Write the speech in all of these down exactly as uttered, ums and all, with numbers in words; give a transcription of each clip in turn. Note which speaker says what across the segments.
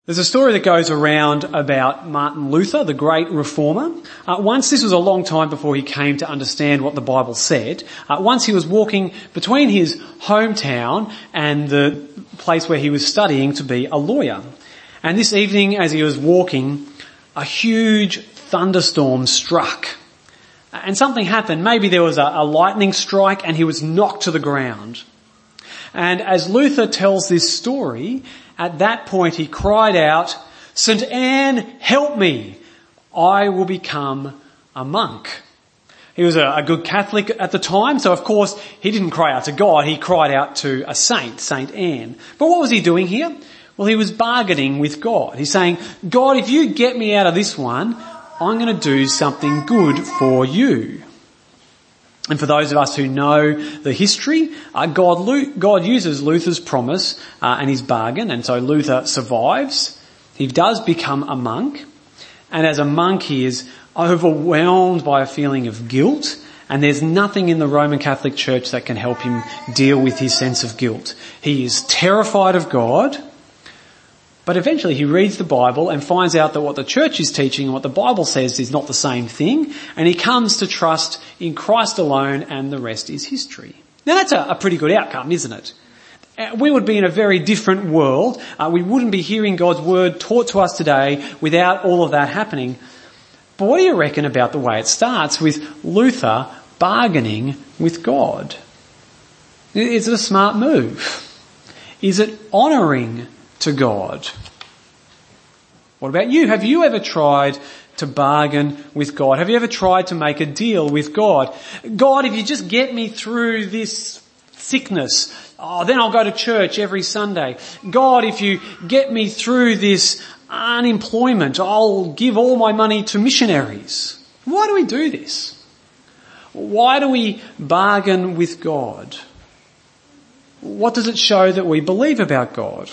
Speaker 1: There's a story that goes around about Martin Luther, the great reformer. Uh, once, this was a long time before he came to understand what the Bible said, uh, once he was walking between his hometown and the place where he was studying to be a lawyer. And this evening, as he was walking, a huge thunderstorm struck. And something happened. Maybe there was a, a lightning strike and he was knocked to the ground. And as Luther tells this story, at that point he cried out, "Saint Anne, help me! I will become a monk." He was a, a good Catholic at the time, so of course he didn't cry out to God, he cried out to a saint, Saint Anne. But what was he doing here? Well, he was bargaining with God. He's saying, "God, if you get me out of this one, I'm going to do something good for you." And for those of us who know the history, uh, God, God uses Luther's promise uh, and his bargain, and so Luther survives. He does become a monk, and as a monk he is overwhelmed by a feeling of guilt, and there's nothing in the Roman Catholic Church that can help him deal with his sense of guilt. He is terrified of God, but eventually he reads the Bible and finds out that what the church is teaching and what the Bible says is not the same thing, and he comes to trust in Christ alone, and the rest is history. Now that's a, a pretty good outcome, isn't it? We would be in a very different world. Uh, we wouldn't be hearing God's word taught to us today without all of that happening. But what do you reckon about the way it starts with Luther bargaining with God? Is it a smart move? Is it honouring to God? What about you? Have you ever tried to bargain with God? Have you ever tried to make a deal with God? God, if you just get me through this sickness, oh, then I'll go to church every Sunday. God, if you get me through this unemployment, I'll give all my money to missionaries. Why do we do this? Why do we bargain with God? What does it show that we believe about God?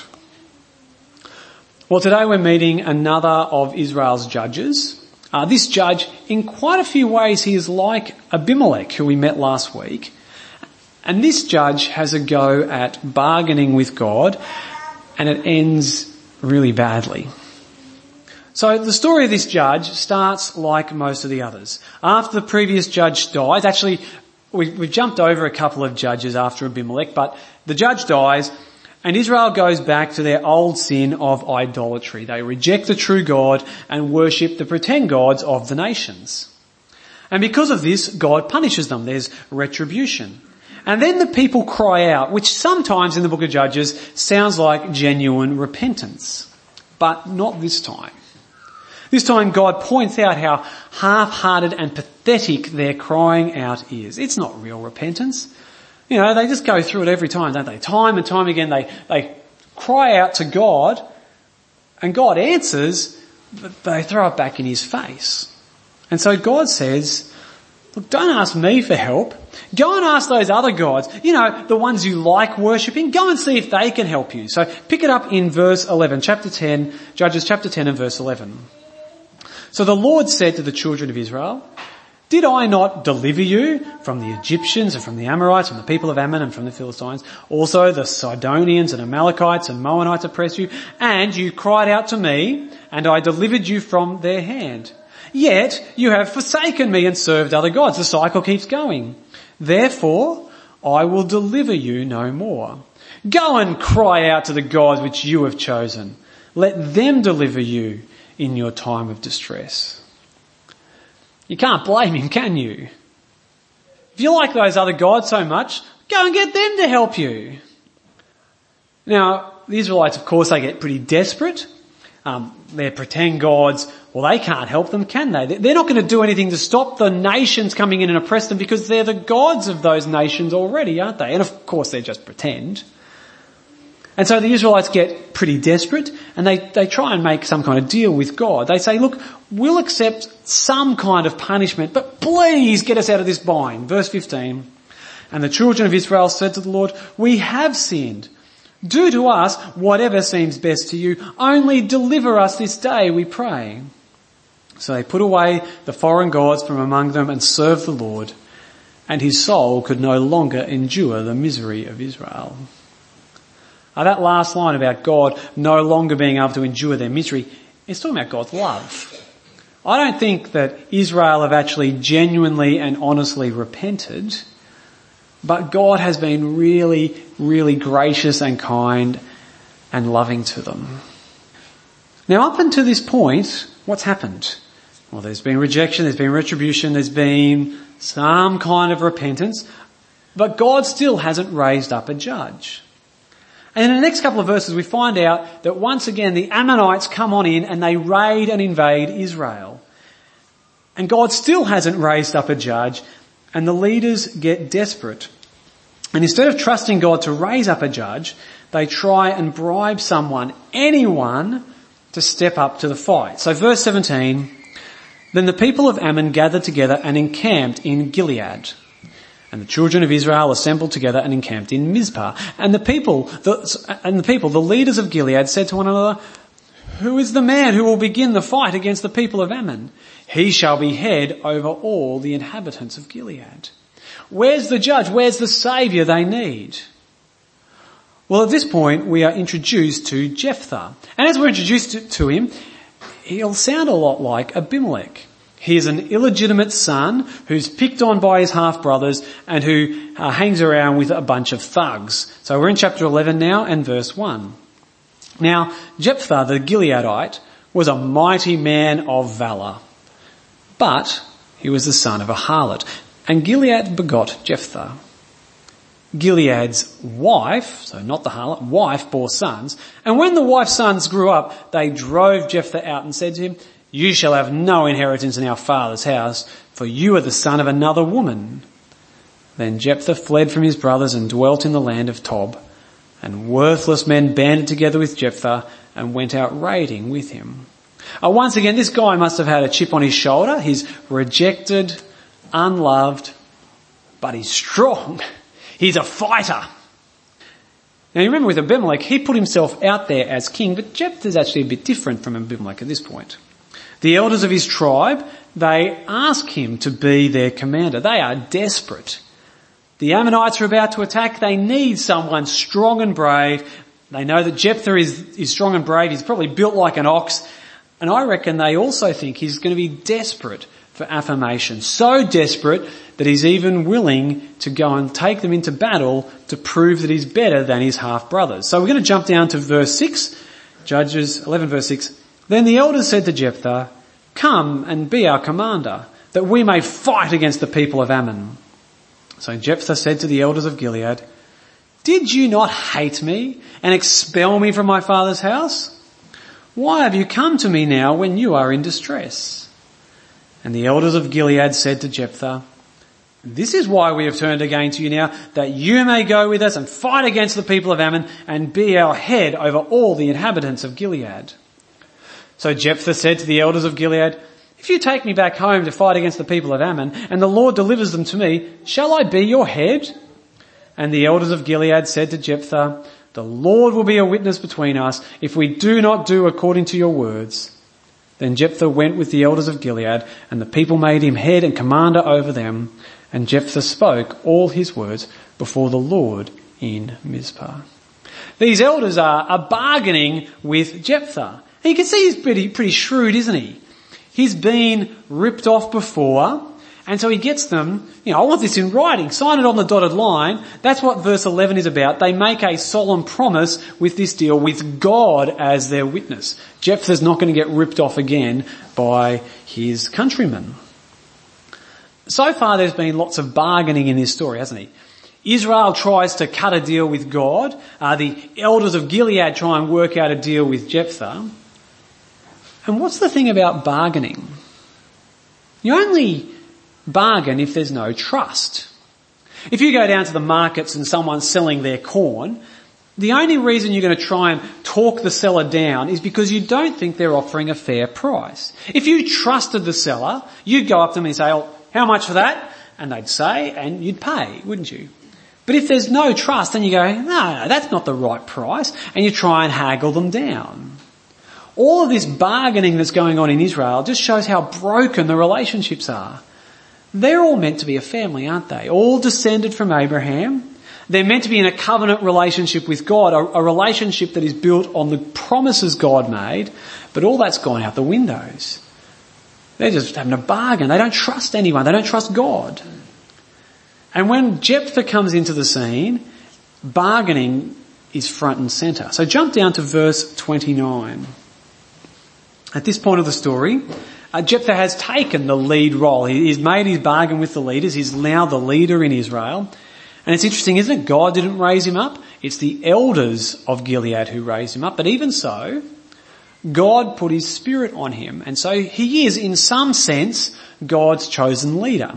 Speaker 1: Well, today we're meeting another of Israel's judges. Uh, this judge, in quite a few ways, he is like Abimelech, who we met last week. And this judge has a go at bargaining with God, and it ends really badly. So the story of this judge starts like most of the others. After the previous judge dies, actually we, we've jumped over a couple of judges after Abimelech, but the judge dies, and Israel goes back to their old sin of idolatry. They reject the true God and worship the pretend gods of the nations. And because of this, God punishes them. There's retribution. And then the people cry out, which sometimes in the book of Judges sounds like genuine repentance. But not this time. This time God points out how half-hearted and pathetic their crying out is. It's not real repentance. You know, they just go through it every time, don't they? Time and time again they, they cry out to God, and God answers, but they throw it back in his face. And so God says, look, don't ask me for help. Go and ask those other gods, you know, the ones you like worshipping. Go and see if they can help you. So pick it up in verse eleven, chapter ten, Judges chapter ten and verse eleven. So the Lord said to the children of Israel, "Did I not deliver you from the Egyptians and from the Amorites, from the people of Ammon and from the Philistines? Also the Sidonians and Amalekites and Moabites oppressed you, and you cried out to me, and I delivered you from their hand. Yet you have forsaken me and served other gods." The cycle keeps going. "Therefore I will deliver you no more. Go and cry out to the gods which you have chosen. Let them deliver you in your time of distress." You can't blame him, can you? If you like those other gods so much, go and get them to help you. Now, the Israelites, of course, they get pretty desperate. Um, their pretend gods, well, they can't help them, can they? They're not going to do anything to stop the nations coming in and oppress them because they're the gods of those nations already, aren't they? And of course, they're just pretend. And so the Israelites get pretty desperate, and they, they try and make some kind of deal with God. They say, look, we'll accept some kind of punishment, but please get us out of this bind. Verse fifteen, "And the children of Israel said to the Lord, 'We have sinned. Do to us whatever seems best to you. Only deliver us this day, we pray.' So they put away the foreign gods from among them and served the Lord, and his soul could no longer endure the misery of Israel." Uh, that last line about God no longer being able to endure their misery, it's talking about God's love. I don't think that Israel have actually genuinely and honestly repented, but God has been really, really gracious and kind and loving to them. Now, up until this point, what's happened? Well, there's been rejection, there's been retribution, there's been some kind of repentance, but God still hasn't raised up a judge. And in the next couple of verses we find out that once again the Ammonites come on in and they raid and invade Israel. And God still hasn't raised up a judge, and the leaders get desperate. And instead of trusting God to raise up a judge, they try and bribe someone, anyone, to step up to the fight. So verse seventeen, then the people of Ammon gathered together and encamped in Gilead. And the children of Israel assembled together and encamped in Mizpah. And the people, the, and the people, the leaders of Gilead said to one another, who is the man who will begin the fight against the people of Ammon? He shall be head over all the inhabitants of Gilead. Where's the judge? Where's the saviour they need? Well, at this point, we are introduced to Jephthah. And as we're introduced to, to him, he'll sound a lot like Abimelech. He is an illegitimate son who's picked on by his half-brothers and who uh, hangs around with a bunch of thugs. So we're in chapter eleven now and verse one. Now, Jephthah the Gileadite was a mighty man of valour, but he was the son of a harlot. And Gilead begot Jephthah. Gilead's wife, so not the harlot, wife bore sons. And when the wife's sons grew up, they drove Jephthah out and said to him, you shall have no inheritance in our father's house, for you are the son of another woman. Then Jephthah fled from his brothers and dwelt in the land of Tob. And worthless men banded together with Jephthah and went out raiding with him. Uh, once again, this guy must have had a chip on his shoulder. He's rejected, unloved, but he's strong. He's a fighter. Now you remember with Abimelech, he put himself out there as king, but Jephthah's actually a bit different from Abimelech at this point. The elders of his tribe, they ask him to be their commander. They are desperate. The Ammonites are about to attack. They need someone strong and brave. They know that Jephthah is, is strong and brave. He's probably built like an ox. And I reckon they also think he's going to be desperate for affirmation. So desperate that he's even willing to go and take them into battle to prove that he's better than his half-brothers. So we're going to jump down to verse six, Judges eleven verse six. Then the elders said to Jephthah, come and be our commander, that we may fight against the people of Ammon. So Jephthah said to the elders of Gilead, did you not hate me and expel me from my father's house? Why have you come to me now when you are in distress? And the elders of Gilead said to Jephthah, this is why we have turned against you now, that you may go with us and fight against the people of Ammon and be our head over all the inhabitants of Gilead. So Jephthah said to the elders of Gilead, if you take me back home to fight against the people of Ammon, and the Lord delivers them to me, shall I be your head? And the elders of Gilead said to Jephthah, the Lord will be a witness between us if we do not do according to your words. Then Jephthah went with the elders of Gilead, and the people made him head and commander over them. And Jephthah spoke all his words before the Lord in Mizpah. These elders are, are bargaining with Jephthah. And you can see he's pretty, pretty shrewd, isn't he? He's been ripped off before, and so he gets them, you know, I want this in writing, sign it on the dotted line. That's what verse eleven is about. They make a solemn promise with this deal with God as their witness. Jephthah's not going to get ripped off again by his countrymen. So far there's been lots of bargaining in this story, hasn't he? Israel tries to cut a deal with God. Uh, the elders of Gilead try and work out a deal with Jephthah. And what's the thing about bargaining? You only bargain if there's no trust. If you go down to the markets and someone's selling their corn, the only reason you're going to try and talk the seller down is because you don't think they're offering a fair price. If you trusted the seller, you'd go up to them and say, oh, how much for that? And they'd say, and you'd pay, wouldn't you? But if there's no trust, then you go, no, no, that's not the right price, and you try and haggle them down. All of this bargaining that's going on in Israel just shows how broken the relationships are. They're all meant to be a family, aren't they? All descended from Abraham. They're meant to be in a covenant relationship with God, a, a relationship that is built on the promises God made, but all that's gone out the windows. They're just having a bargain. They don't trust anyone. They don't trust God. And when Jephthah comes into the scene, bargaining is front and centre. So jump down to verse twenty-nine. At this point of the story, uh, Jephthah has taken the lead role. He, he's made his bargain with the leaders. He's now the leader in Israel. And it's interesting, isn't it? God didn't raise him up. It's the elders of Gilead who raised him up. But even so, God put his spirit on him. And so he is, in some sense, God's chosen leader.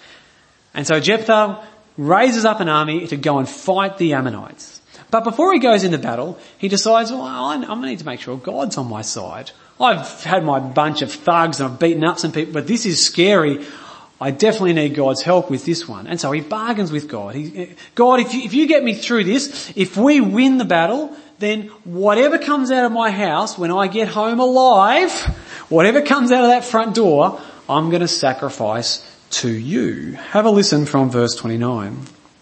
Speaker 1: And so Jephthah raises up an army to go and fight the Ammonites. But before he goes into battle, he decides, well, I need to make sure God's on my side. I've had my bunch of thugs and I've beaten up some people, but this is scary. I definitely need God's help with this one. And so he bargains with God. He, God, if you, if you get me through this, if we win the battle, then whatever comes out of my house when I get home alive, whatever comes out of that front door, I'm going to sacrifice to you. Have a listen from verse twenty-nine.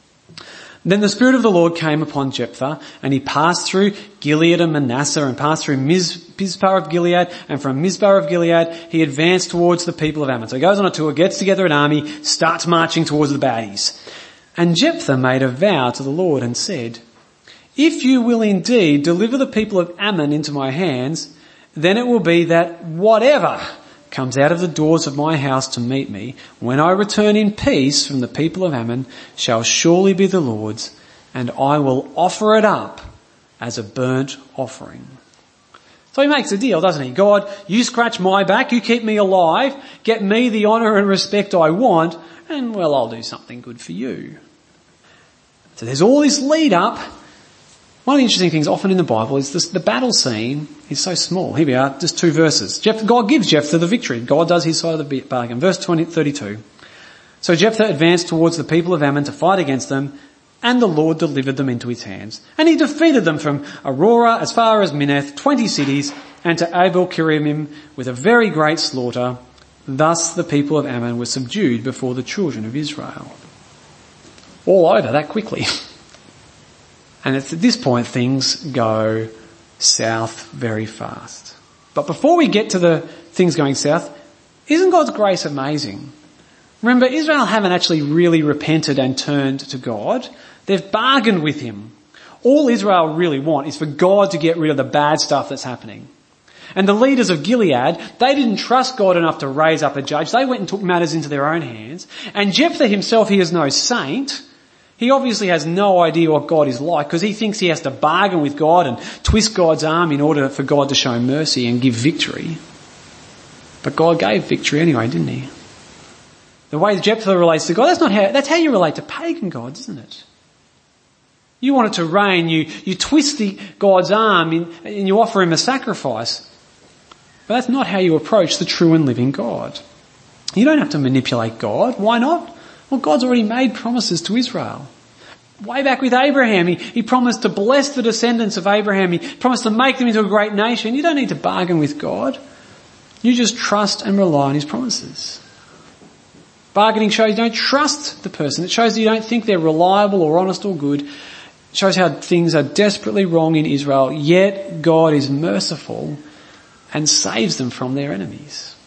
Speaker 1: Then the Spirit of the Lord came upon Jephthah, and he passed through Gilead and Manasseh, and passed through Miz, Mizpah of Gilead, and from Mizpah of Gilead he advanced towards the people of Ammon. So he goes on a tour, gets together an army, starts marching towards the baddies. And Jephthah made a vow to the Lord and said, if you will indeed deliver the people of Ammon into my hands, then it will be that whatever comes out of the doors of my house to meet me, when I return in peace from the people of Ammon, shall surely be the Lord's, and I will offer it up as a burnt offering. So he makes a deal, doesn't he? God, you scratch my back, you keep me alive, get me the honour and respect I want, and well, I'll do something good for you. So there's all this lead up. One of the interesting things often in the Bible is this, the battle scene is so small. Here we are, just two verses. Jephthah, God gives Jephthah the victory. God does his side of the bargain. Verse twenty, thirty-two. So Jephthah advanced towards the people of Ammon to fight against them, and the Lord delivered them into his hands. And he defeated them from Aurora as far as Minneth, twenty cities, and to Abel-Keramim with a very great slaughter. Thus the people of Ammon were subdued before the children of Israel. All over that quickly. And it's at this point things go south very fast. But before we get to the things going south, isn't God's grace amazing? Remember, Israel haven't actually really repented and turned to God. They've bargained with him. All Israel really want is for God to get rid of the bad stuff that's happening. And the leaders of Gilead, they didn't trust God enough to raise up a judge. They went and took matters into their own hands. And Jephthah himself, he is no saint. He obviously has no idea what God is like because he thinks he has to bargain with God and twist God's arm in order for God to show mercy and give victory. But God gave victory anyway, didn't he? The way Jephthah relates to God, that's not how, that's how you relate to pagan gods, isn't it? You want it to rain, you, you twist the God's arm in, and you offer him a sacrifice. But that's not how you approach the true and living God. You don't have to manipulate God. Why not? Well, God's already made promises to Israel. Way back with Abraham, he, he promised to bless the descendants of Abraham. He promised to make them into a great nation. You don't need to bargain with God. You just trust and rely on his promises. Bargaining shows you don't trust the person. It shows that you don't think they're reliable or honest or good. It shows how things are desperately wrong in Israel, yet God is merciful and saves them from their enemies.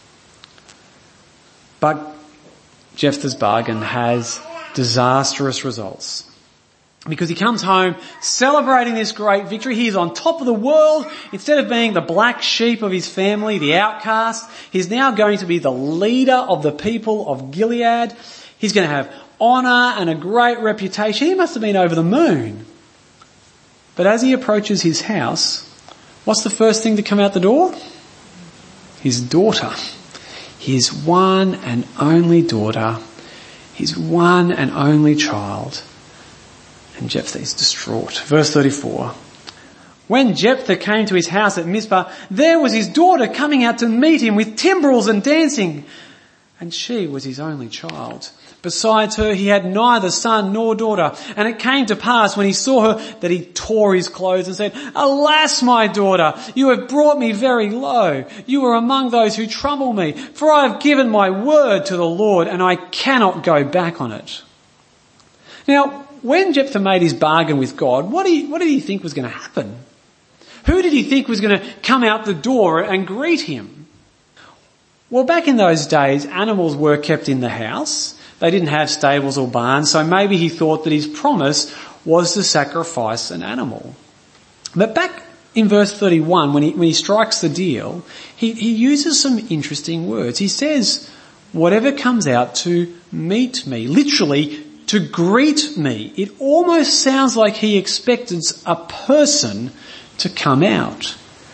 Speaker 1: But Jephthah's bargain has disastrous results. Because he comes home celebrating this great victory. He is on top of the world. Instead of being the black sheep of his family, the outcast, he's now going to be the leader of the people of Gilead. He's going to have honour and a great reputation. He must have been over the moon. But as he approaches his house, what's the first thing to come out the door? His daughter. His one and only daughter, his one and only child. And Jephthah is distraught. Verse thirty-four. When Jephthah came to his house at Mizpah, there was his daughter coming out to meet him with timbrels and dancing. And she was his only child. Besides her, he had neither son nor daughter. And it came to pass when he saw her that he tore his clothes and said, Alas, my daughter, you have brought me very low. You are among those who trouble me. For I have given my word to the Lord and I cannot go back on it. Now, when Jephthah made his bargain with God, what, do you, what did he think was going to happen? Who did he think was going to come out the door and greet him? Well, back in those days, animals were kept in the house. They didn't have stables or barns, so maybe he thought that his promise was to sacrifice an animal. But back in verse thirty-one, when he, when he strikes the deal, he, he uses some interesting words. He says, whatever comes out to meet me, literally to greet me. It almost sounds like he expected a person to come out.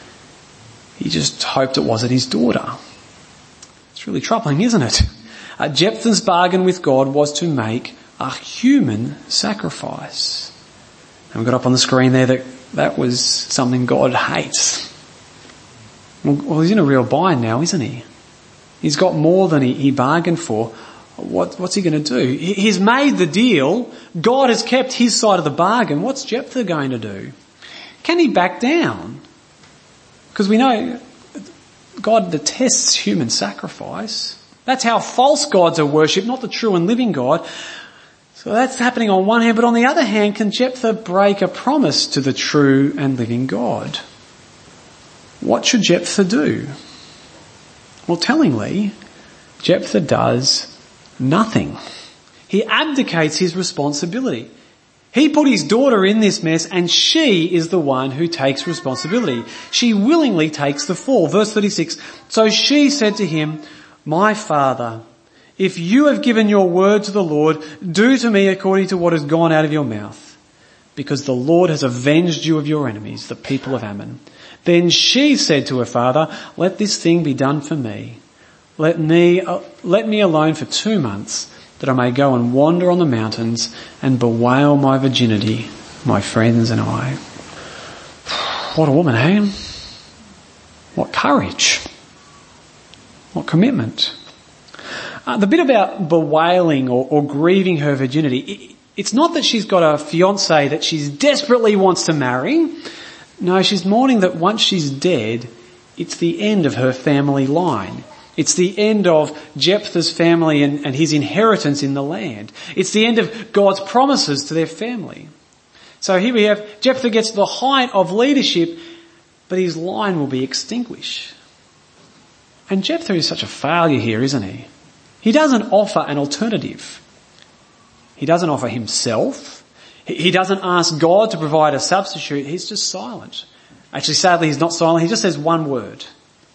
Speaker 1: He just hoped it wasn't his daughter. It's really troubling, isn't it? Uh, Jephthah's bargain with God was to make a human sacrifice. And we got up on the screen there that that was something God hates. Well, well he's in a real bind now, isn't he? He's got more than he, he bargained for. What, what's he going to do? He, he's made the deal. God has kept his side of the bargain. What's Jephthah going to do? Can he back down? Because we know God detests human sacrifice. That's how false gods are worshipped, not the true and living God. So that's happening on one hand, but on the other hand, can Jephthah break a promise to the true and living God? What should Jephthah do? Well, tellingly, Jephthah does nothing. He abdicates his responsibility. He put his daughter in this mess and she is the one who takes responsibility. She willingly takes the fall. Verse thirty-six, so she said to him, my father, if you have given your word to the Lord, do to me according to what has gone out of your mouth, because the Lord has avenged you of your enemies, the people of Ammon. Then she said to her father, let this thing be done for me. Let me, uh, let me alone for two months, that I may go and wander on the mountains and bewail my virginity, my friends and I. What a woman, eh? What courage. What commitment. Uh, the bit about bewailing or, or grieving her virginity, it, it's not that she's got a fiancé that she desperately wants to marry. No, she's mourning that once she's dead, it's the end of her family line. It's the end of Jephthah's family and, and his inheritance in the land. It's the end of God's promises to their family. So here we have Jephthah gets to the height of leadership, but his line will be extinguished. And Jephthah is such a failure here, isn't he? He doesn't offer an alternative. He doesn't offer himself. He doesn't ask God to provide a substitute. He's just silent. Actually, sadly, he's not silent. He just says one word.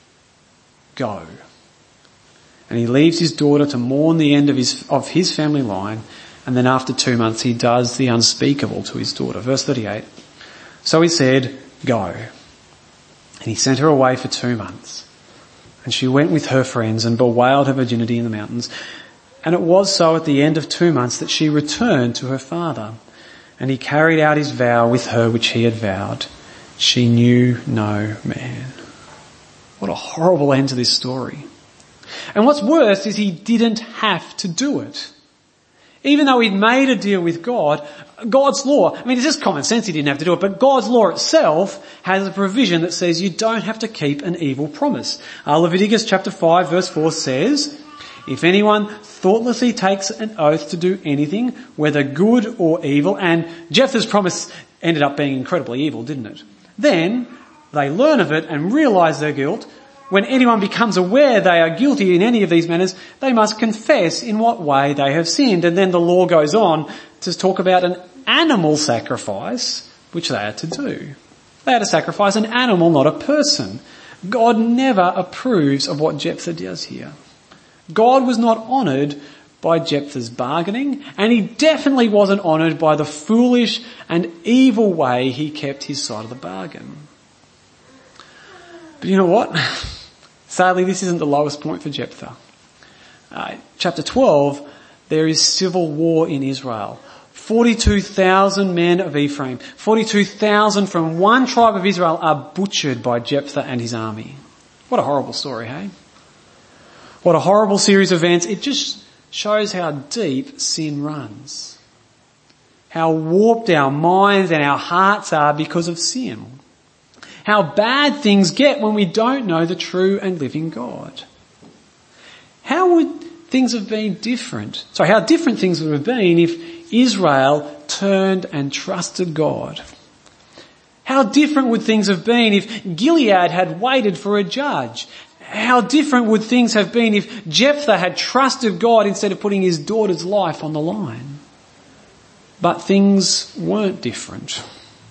Speaker 1: Go. And he leaves his daughter to mourn the end of his, of his family line. And then after two months, he does the unspeakable to his daughter. Verse thirty-eight. So he said, go. And he sent her away for two months. And she went with her friends and bewailed her virginity in the mountains. And it was so at the end of two months that she returned to her father. And he carried out his vow with her which he had vowed. She knew no man. What a horrible end to this story. And what's worse is he didn't have to do it. Even though he'd made a deal with God, God's law, I mean, it's just common sense he didn't have to do it, but God's law itself has a provision that says you don't have to keep an evil promise. Uh, Leviticus chapter five verse four says, if anyone thoughtlessly takes an oath to do anything, whether good or evil, and Jephthah's promise ended up being incredibly evil, didn't it? Then they learn of it and realise their guilt. When anyone becomes aware they are guilty in any of these matters, they must confess in what way they have sinned. And then the law goes on to talk about an animal sacrifice, which they had to do. They had to sacrifice an animal, not a person. God never approves of what Jephthah does here. God was not honoured by Jephthah's bargaining, and he definitely wasn't honoured by the foolish and evil way he kept his side of the bargain. But you know what? Sadly, this isn't the lowest point for Jephthah. Uh, chapter twelve, there is civil war in Israel. forty-two thousand men of Ephraim, forty-two thousand from one tribe of Israel are butchered by Jephthah and his army. What a horrible story, hey? What a horrible series of events. It just shows how deep sin runs. How warped our minds and our hearts are because of sin. How bad things get when we don't know the true and living God. How would things have been different? So how different things would have been if, Israel turned and trusted God. How different would things have been if Gilead had waited for a judge? How different would things have been if Jephthah had trusted God instead of putting his daughter's life on the line? But things weren't different.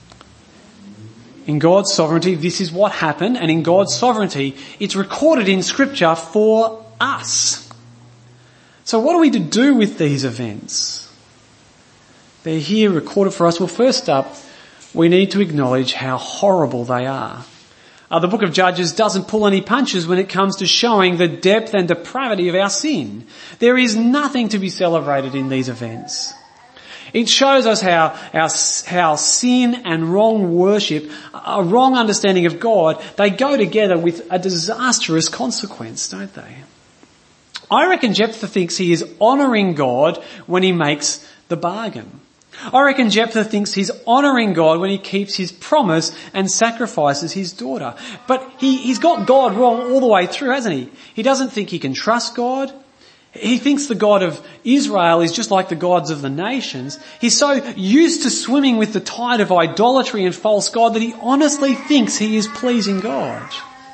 Speaker 1: In God's sovereignty, this is what happened, and in God's sovereignty, it's recorded in Scripture for us. So what are we to do with these events? They're here recorded for us. Well, first up, we need to acknowledge how horrible they are. Uh, the book of Judges doesn't pull any punches when it comes to showing the depth and depravity of our sin. There is nothing to be celebrated in these events. It shows us how, our, how sin and wrong worship, a wrong understanding of God, they go together with a disastrous consequence, don't they? I reckon Jephthah thinks he is honouring God when he makes the bargain. I reckon Jephthah thinks he's honouring God when he keeps his promise and sacrifices his daughter. But he, he's got God wrong all the way through, hasn't he? He doesn't think he can trust God. He thinks the God of Israel is just like the gods of the nations. He's so used to swimming with the tide of idolatry and false God that he honestly thinks he is pleasing God.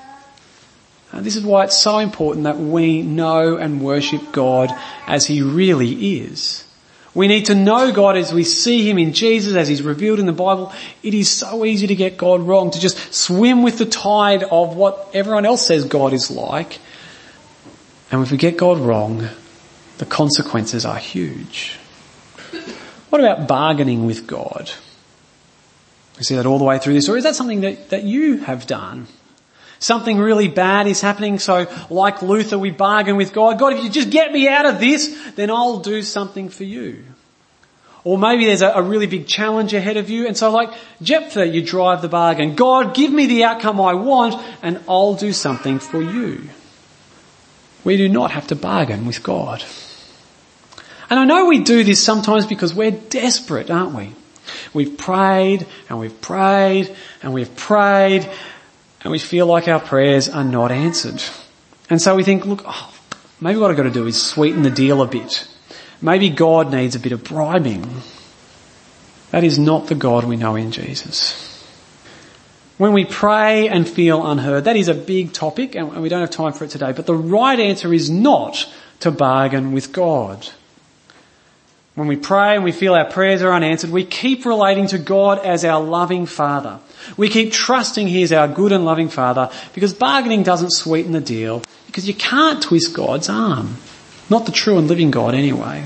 Speaker 1: And this is why it's so important that we know and worship God as he really is. We need to know God as we see him in Jesus, as he's revealed in the Bible. It is so easy to get God wrong, to just swim with the tide of what everyone else says God is like. And if we get God wrong, the consequences are huge. What about bargaining with God? We see that all the way through this. Or is that something that, that you have done? Something really bad is happening, so like Luther, we bargain with God. God, if you just get me out of this, then I'll do something for you. Or maybe there's a, a really big challenge ahead of you, and so like Jephthah, you drive the bargain. God, give me the outcome I want, and I'll do something for you. We do not have to bargain with God. And I know we do this sometimes because we're desperate, aren't we? We've prayed, and we've prayed, and we've prayed, and we feel like our prayers are not answered. And so we think, look, oh, maybe what I've got to do is sweeten the deal a bit. Maybe God needs a bit of bribing. That is not the God we know in Jesus. When we pray and feel unheard, that is a big topic and we don't have time for it today, but the right answer is not to bargain with God. When we pray and we feel our prayers are unanswered, we keep relating to God as our loving Father. We keep trusting he is our good and loving Father because bargaining doesn't sweeten the deal because you can't twist God's arm. Not the true and living God anyway.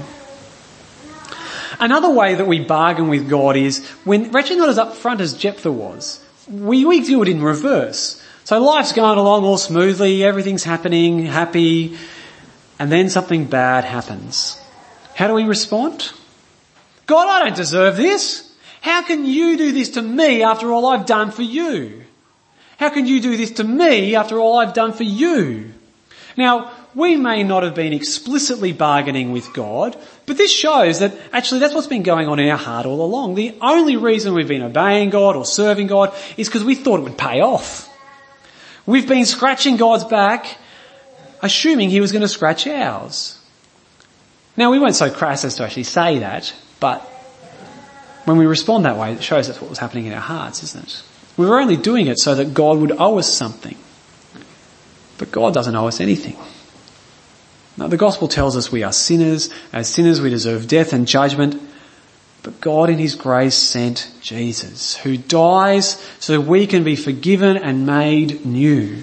Speaker 1: Another way that we bargain with God is when we're actually not as upfront as Jephthah was. We, we do it in reverse. So life's going along all smoothly, everything's happening, happy, and then something bad happens. How do we respond? God, I don't deserve this. How can you do this to me after all I've done for you? How can you do this to me after all I've done for you? Now, we may not have been explicitly bargaining with God, but this shows that actually that's what's been going on in our heart all along. The only reason we've been obeying God or serving God is because we thought it would pay off. We've been scratching God's back, assuming he was going to scratch ours. Now, we weren't so crass as to actually say that, but when we respond that way, it shows that's what was happening in our hearts, isn't it? We were only doing it so that God would owe us something. But God doesn't owe us anything. Now, the gospel tells us we are sinners. As sinners, we deserve death and judgment. But God in his grace sent Jesus, who dies so we can be forgiven and made new.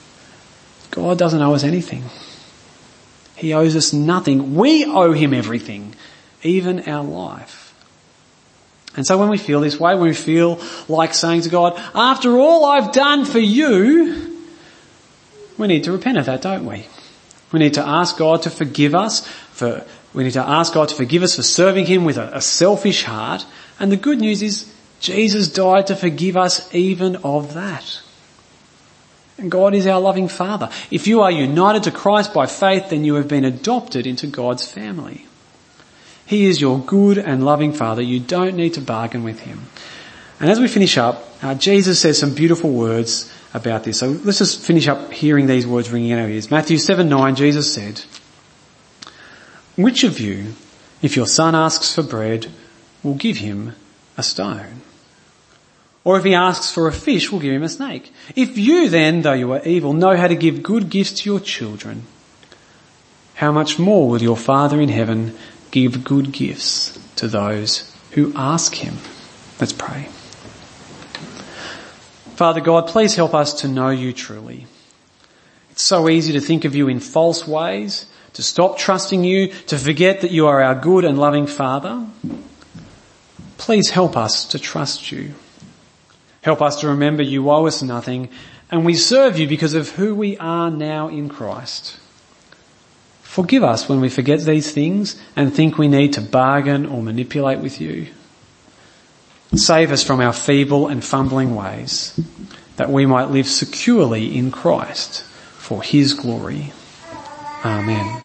Speaker 1: God doesn't owe us anything. He owes us nothing. We owe him everything, even our life. And so when we feel this way, when we feel like saying to God, after all I've done for you, we need to repent of that, don't we? We need to ask God to forgive us for, we need to ask God to forgive us for serving him with a, a selfish heart. And the good news is Jesus died to forgive us even of that. And God is our loving Father. If you are united to Christ by faith, then you have been adopted into God's family. He is your good and loving Father. You don't need to bargain with him. And as we finish up, uh, Jesus says some beautiful words about this. So let's just finish up hearing these words ringing in our ears. Matthew seven nine, Jesus said, "Which of you, If your son asks for bread, we'll give him a stone. Or if he asks for a fish, we'll give him a snake. If you then, though you are evil, know how to give good gifts to your children, how much more will your Father in heaven give good gifts to those who ask him? Let's pray. Father God, please help us to know you truly. It's so easy to think of you in false ways, to stop trusting you, to forget that you are our good and loving Father. Please help us to trust you. Help us to remember you owe us nothing, and we serve you because of who we are now in Christ. Forgive us when we forget these things and think we need to bargain or manipulate with you. Save us from our feeble and fumbling ways, that we might live securely in Christ for his glory. Amen.